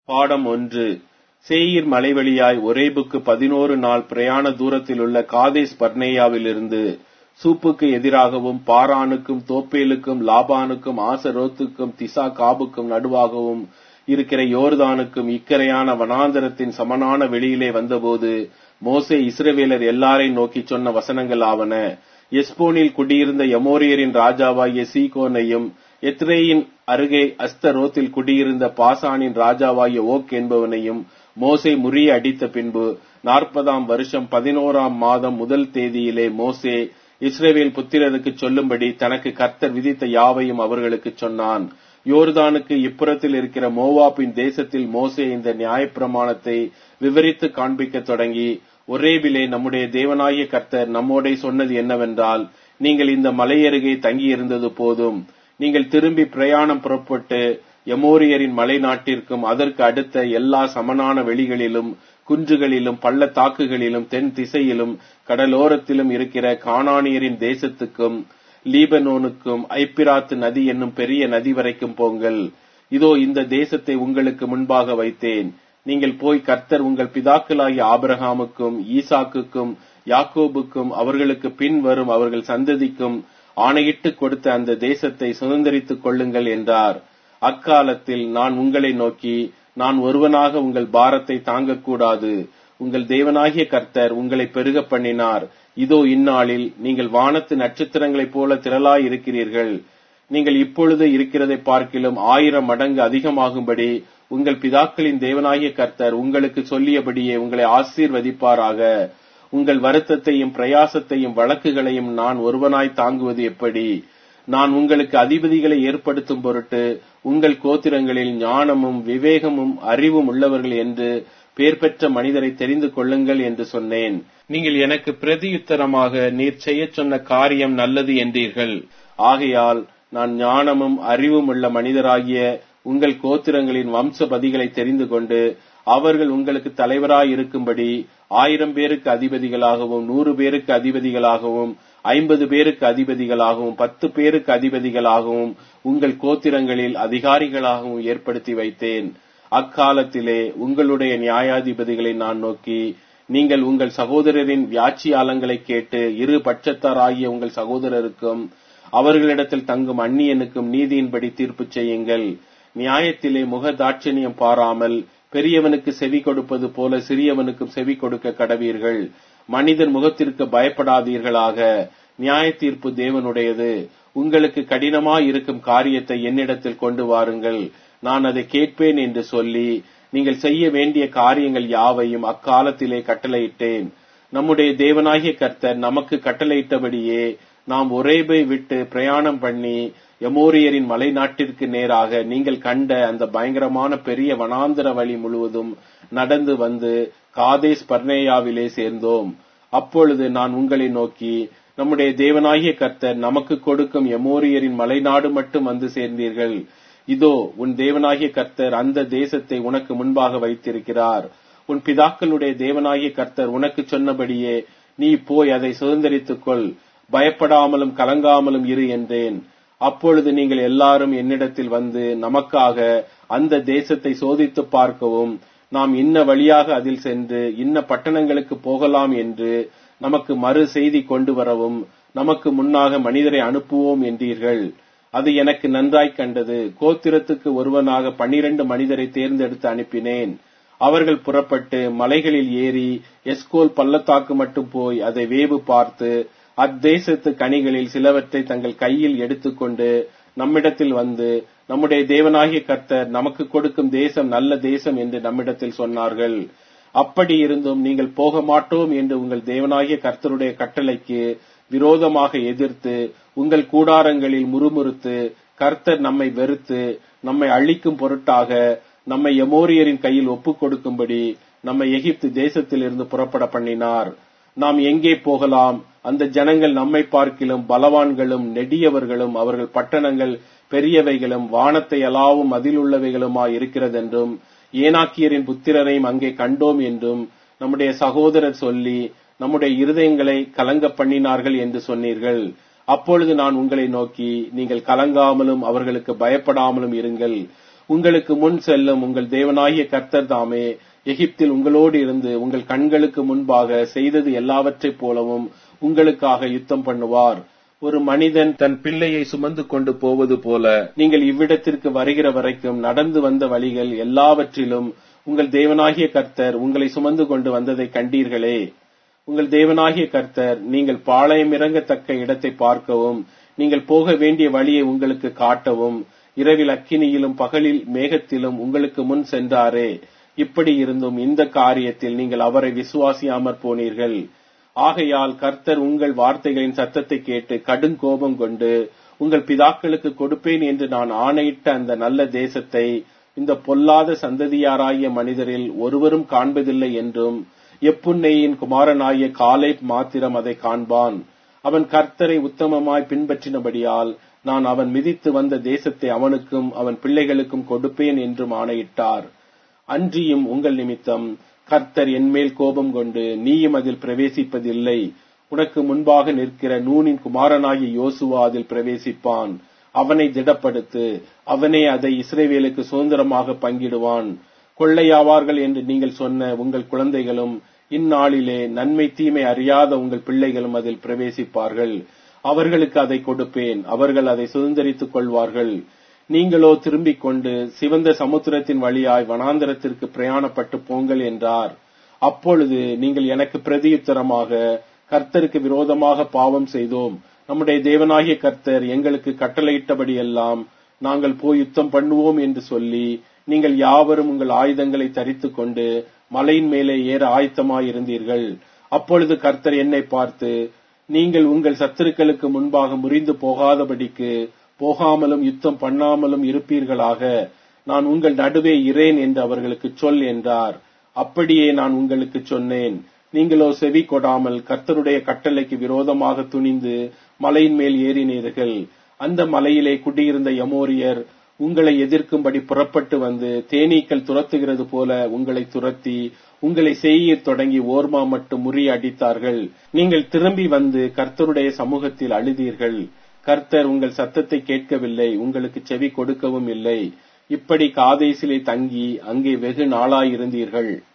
பாடம் 1. சேயீர் மலைவழியாய் ஒரேபுக்கு 11 நாள் பிரயாண தூரத்திலுள்ள காதேஸ் பர்னேயாவிலிருந்து சூப்புக்கு எதிராகவும் பாரானுக்கும் தோப்பேலுக்கும் லாபானுக்கும் ஆசரோத்துக்கும் திசா காபுக்கும் நடுவாகவும் இருக்கிற யோர்தானுக்கும் இக்கரையான வனாந்தரத்தின் சமனான வெளியிலே வந்தபோது மோசே இஸ்ரவேலர் எல்லாரையும் நோக்கி சொன்ன வசனங்கள் ஆவன. எஸ்போனில் குடியிருந்த எமோரியரின் ராஜாவாகிய சீகோனையும் எத்ரேயின் அருகே அஸ்தரோத்தில் குடியிருந்த பாசானின் ராஜாவாகிய ஓக் என்பவனையும் மோசே முறிய அடித்த பின்பு 40ஆம் வருஷம் 11ஆம் மாதம் முதல் தேதியிலே மோசே இஸ்ரவேல் புத்திரருக்கு சொல்லும்படி தனக்கு கர்த்தர் விதித்த யாவையும் அவர்களுக்கு சொன்னான். யோர்தானுக்கு இப்புறத்தில் இருக்கிற மோவாபின் தேசத்தில் மோசே இந்த நியாயப்பிரமாணத்தை விவரித்து காண்பிக்க தொடங்கி, ஒரேபிலே நம்முடைய தேவனாகிய கர்த்தர் நம்மோடே சொன்னது என்னவென்றால், நீங்கள் இந்த மலையருகே தங்கியிருந்தது போதும். நீங்கள் திரும்பி பிரயாணம் புறப்பட்டு எமோரியரின் மலை நாட்டிற்கும் அதற்கு அடுத்த எல்லா சமனான வெளிகளிலும் குன்றுகளிலும் பள்ளத்தாக்குகளிலும் தென் திசையிலும் கடலோரத்திலும் இருக்கிற கானானியரின் தேசத்துக்கும் லீபனோனுக்கும் ஐப்பிராத்து நதி என்னும் பெரிய நதி வரைக்கும் போங்கள். இதோ இந்த தேசத்தை உங்களுக்கு முன்பாக வைத்தேன். நீங்கள் போய் கர்த்தர் உங்கள் பிதாக்களாகிய ஆபிரகாமுக்கும் ஈசாக்குக்கும் யாக்கோபுக்கும் அவர்களுக்கு பின் வரும் அவர்கள் சந்ததிக்கும் ஆணையிட்டு கொடுத்த அந்த தேசத்தை சுதந்தரித்துக் கொள்ளுங்கள் என்றார். அக்காலத்தில் நான் உங்களை நோக்கி, நான் ஒருவனாக உங்கள் பாரத்தை தாங்கக்கூடாது. உங்கள் தேவனாகிய கர்த்தர் உங்களை பெருக பண்ணினார். இதோ இந்நாளில் நீங்கள் வானத்து நட்சத்திரங்களைப் போல திரளாய் இருக்கிறீர்கள். நீங்கள் இப்பொழுது இருக்கிறதை பார்க்கிலும் 1000 மடங்கு அதிகமாகும்படி உங்கள் பிதாக்களின் தேவனாகிய கர்த்தர் உங்களுக்கு சொல்லியபடியே உங்களை ஆசீர்வதிப்பாராக. உங்கள் வருத்தத்தையும் பிரயாசத்தையும் வழக்குகளையும் நான் ஒருவனாய் தாங்குவது எப்படி? நான் உங்களுக்கு அதிபதிகளை ஏற்படுத்தும் பொருட்டு உங்கள் கோத்திரங்களில் ஞானமும் விவேகமும் அறிவும் உள்ளவர்கள் என்று பேர் பெற்ற மனிதரை தெரிந்து கொள்ளுங்கள் என்று சொன்னேன். நீங்கள் எனக்கு பிரதியுத்தரமாக நீர் செய்ய சொன்ன காரியம் நல்லது என்றீர்கள். ஆகையால் நான் ஞானமும் அறிவும் உள்ள மனிதராகிய உங்கள் கோத்திரங்களின் வம்சபதிகளை தெரிந்து கொண்டு அவர்கள் உங்களுக்கு தலைவராய் இருக்கும்படி 1000 பேருக்கு அதிபதிகளாகவும் 100 பேருக்கு அதிபதிகளாகவும் 50 பேருக்கு அதிபதிகளாகவும் 10 பேருக்கு அதிபதிகளாகவும் உங்கள் கோத்திரங்களில் அதிகாரிகளாகவும் ஏற்படுத்தி வைத்தேன். அக்காலத்திலே உங்களுடைய நியாயாதிபதிகளை நான் நோக்கி, நீங்கள் உங்கள் சகோதரரின் வியாச்சியாலங்களை கேட்டு இரு பட்சத்தாராகிய உங்கள் சகோதரருக்கும் அவர்களிடத்தில் தங்கும் அந்நியனுக்கும் நீதியின்படி தீர்ப்பு செய்யுங்கள். நியாயத்திலே முகதாட்சணியம் பாராமல் பெரியவனுக்கு செவி கொடுப்பது போல சிறியவனுக்கும் செவி கொடுக்க கடவீர்கள். மனிதர் முகத்திற்கு பயப்படாதீர்களாக. நியாய தீர்ப்பு தேவனுடையது. உங்களுக்கு கடினமாய் இருக்கும் காரியத்தை என்னிடத்தில் கொண்டு வாருங்கள், நான் அதை கேட்பேன் என்று சொல்லி நீங்கள் செய்ய வேண்டிய காரியங்கள் யாவையும் அக்காலத்திலே கட்டளையிட்டேன். நம்முடைய தேவனாகிய கர்த்தர் நமக்கு கட்டளையிட்டபடியே நாம் ஒரேபை விட்டு பிரயாணம் பண்ணி எமோரியரின் மலை நாட்டிற்கு நேராக நீங்கள் கண்ட அந்த பயங்கரமான பெரிய வனாந்தர வழி முழுவதும் நடந்து வந்து காதேஸ் பர்னேயாவிலே சேர்ந்தோம். அப்பொழுது நான் உங்களை நோக்கி, நம்முடைய தேவனாகிய கர்த்தர் நமக்கு கொடுக்கும் எமோரியரின் மலைநாடு மட்டும் வந்து சேர்ந்தீர்கள். இதோ உன் தேவனாகிய கர்த்தர் அந்த தேசத்தை உனக்கு முன்பாக வைத்திருக்கிறார். உன் பிதாக்களுடைய தேவனாகிய கர்த்தர் உனக்கு சொன்னபடியே நீ போய் அதை சுதந்தரித்துக் கொள். பயப்படாமலும் கலங்காமலும் இரு என்றேன். அப்பொழுது நீங்கள் எல்லாரும் என்னிடத்தில் வந்து நமக்காக அந்த தேசத்தை சோதித்து பார்க்கவும், நாம் இன்ன வழியாக அதில் சென்று இன்ன பட்டணங்களுக்கு போகலாம் என்று நமக்கு மறு செய்தி கொண்டு வரவும் நமக்கு முன்னாக மனிதரை அனுப்புவோம் என்றீர்கள். அது எனக்கு நன்றாய் கண்டது. கோத்திரத்துக்கு ஒருவனாக 12 மனிதரை தேர்ந்தெடுத்து அனுப்பினேன். அவர்கள் புறப்பட்டு மலைகளில் ஏறி எஸ்கோல் பள்ளத்தாக்கு மட்டும் போய் அதை வேவு பார்த்து அத்தேசத்து கனிகளில் சிலவற்றை தங்கள் கையில் எடுத்துக்கொண்டு நம்மிடத்தில் வந்து, நம்முடைய தேவனாகிய கர்த்தர் நமக்கு கொடுக்கும் தேசம் நல்ல தேசம் என்று நம்மிடத்தில் சொன்னார்கள். அப்படி இருந்தும் நீங்கள் போக மாட்டோம் என்று உங்கள் தேவனாகிய கர்த்தருடைய கட்டளைக்கு விரோதமாக எதிர்த்து உங்கள் கூடாரங்களில் முறுமுறுத்து கர்த்தர் நம்மை வெறுத்து நம்மை அழிக்கும் பொருட்டாக நம்மை எமோரியரின் கையில் ஒப்புக் கொடுக்கும்படி நம்மை எகிப்து தேசத்திலிருந்து புறப்பட பண்ணினார். நாம் எங்கே போகலாம்? அந்த ஜனங்கள் நம்மை பார்க்கிலும் பலவான்களும் நெடியவர்களும் அவர்கள் பட்டணங்கள் பெரியவைகளும் வானத்தை அளாவும் அதிலுள்ளவைகளுமாய் இருக்கிறதென்றும் ஏனாக்கியரின் புத்திரரையும் அங்கே கண்டோம் என்றும் நம்முடைய சகோதரர் சொல்லி நம்முடைய இருதயங்களை கலங்க பண்ணினார்கள் என்று சொன்னீர்கள். அப்பொழுது நான் உங்களை நோக்கி, நீங்கள் கலங்காமலும் அவர்களுக்கு பயப்படாமலும் இருங்கள். உங்களுக்கு முன் செல்லும் உங்கள் தேவனாகிய கர்த்தர் தாமே எகிப்தில் உங்களோடு இருந்து உங்கள் கண்களுக்கு முன்பாக செய்தது எல்லாவற்றைப் போலவும் உங்களுக்காக யுத்தம் பண்ணுவார். ஒரு மனிதன் தன் பிள்ளையை சுமந்து கொண்டு போவது போல நீங்கள் இவ்விடத்திற்கு வருகிற வரைக்கும் நடந்து வந்த வழிகள் எல்லாவற்றிலும் உங்கள் தேவனாகிய கர்த்தர் உங்களை சுமந்து கொண்டு வந்ததை கண்டீர்களே. உங்கள் தேவனாகிய கர்த்தர் நீங்கள் பாளையம் இறங்கத்தக்க இடத்தை பார்க்கவும் நீங்கள் போக வேண்டிய வழியை உங்களுக்கு காட்டவும் இரவில் அக்கினியிலும் பகலில் மேகத்திலும் உங்களுக்கு முன் சென்றாரே. இப்படி இருந்தும் இந்த காரியத்தில் நீங்கள் அவரை விசுவாசியாமற் போனீர்கள். ஆகையால் கர்த்தர் உங்கள் வார்த்தைகளின் சத்தத்தை கேட்டு கடும் கோபம் கொண்டு உங்கள் பிதாக்களுக்கு கொடுப்பேன் என்று நான் ஆணையிட்ட அந்த நல்ல தேசத்தை இந்த பொல்லாத சந்ததியாராகிய மனிதரில் ஒருவரும் காண்பதில்லை என்றும் எப்புன்னேயின் குமாரனாகிய காலேப் மாத்திரம் அதை காண்பான். அவன் கர்த்தரை உத்தமமாய் பின்பற்றினபடியால் நான் அவன் மிதித்து வந்த தேசத்தை அவனுக்கும் அவன் பிள்ளைகளுக்கும் கொடுப்பேன் என்றும் ஆணையிட்டார். அன்றியும் உங்கள் நிமித்தம் கர்த்தர் என்மேல் கோபம் கொண்டு நீயும் அதில் பிரவேசிப்பதில்லை. உனக்கு முன்பாக நிற்கிற நூனின் குமாரனாகிய யோசுவா அதில் பிரவேசிப்பான். அவனை திடப்படுத்து, அவனே அதை இஸ்ரவேலுக்கு சுதந்திரமாக பங்கிடுவான். கொள்ளையாவார்கள் என்று நீங்கள் சொன்ன உங்கள் குழந்தைகளும் இந்நாளிலே நன்மை தீமை அறியாத உங்கள் பிள்ளைகளும் அதில் பிரவேசிப்பார்கள். அவர்களுக்கு அதை கொடுப்பேன், அவர்கள் அதை சுதந்திரித்துக் கொள்வார்கள். நீங்களோ திரும்பிக் கொண்டு சிவந்த சமுத்திரத்தின் வழியாய் வனாந்தரத்திற்கு பிரயாணப்பட்டு போங்கள் என்றார். அப்பொழுது நீங்கள் எனக்கு பிரதியுத்தரமாக, கர்த்தருக்கு விரோதமாக பாவம் செய்தோம், நம்முடைய தேவனாகிய கர்த்தர் எங்களுக்கு கட்டளையிட்டபடியெல்லாம் நாங்கள் போய் யுத்தம் பண்ணுவோம் என்று சொல்லி நீங்கள் யாவரும் உங்கள் ஆயுதங்களை தரித்துக் கொண்டு மலையின் மேலே ஏற ஆயத்தமாயிருந்தீர்கள். அப்பொழுது கர்த்தர் என்னை பார்த்து, நீங்கள் உங்கள் சத்துருக்களுக்கு முன்பாக முறிந்து போகாதபடிக்கு போகாமலும் யுத்தம் பண்ணாமலும் இருப்பீர்களாக. நான் உங்கள் நடுவே இரேன் என்று அவர்களுக்கு சொல் என்றார். அப்படியே நான் உங்களுக்கு சொன்னேன். நீங்களோ செவி கொடாமல் கர்த்தருடைய கட்டளைக்கு விரோதமாக துணிந்து மலையின் மேல் ஏறினீர்கள். அந்த மலையிலே குடியிருந்த எமோரியர் உங்களை எதிர்க்கும்படி புறப்பட்டு வந்து தேனீக்கள் துரத்துகிறது போல உங்களை துரத்தி உங்களை சேயீர் தொடங்கி ஓர்மா மட்டும் முறியடித்தார்கள். நீங்கள் திரும்பி வந்து கர்த்தருடைய சமூகத்தில் அழுதீர்கள். கர்த்தர் உங்கள் சத்தத்தை கேட்கவில்லை, உங்களுக்கு செவி கொடுக்கவும் இல்லை. இப்படி காதேசிலே தங்கி அங்கே வெகு நாளாயிருந்தீர்கள்.